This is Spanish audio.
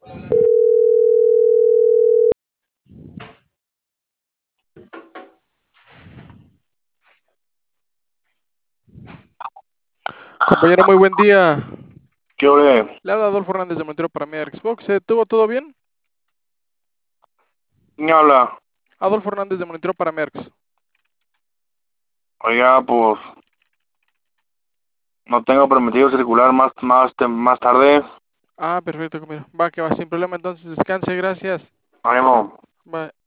Compañero, muy buen día. ¿Qué ole? Le habla Adolfo Hernández de Montero para Media Xbox. ¿Tuvo todo bien? ¿Quién habla? Adolfo Hernández de Monitoreo para Merx. Oiga, pues no tengo permitido circular más tarde. Ah, perfecto, compañero. Va, que va, sin problema. Entonces, descanse, gracias. Ánimo. Va.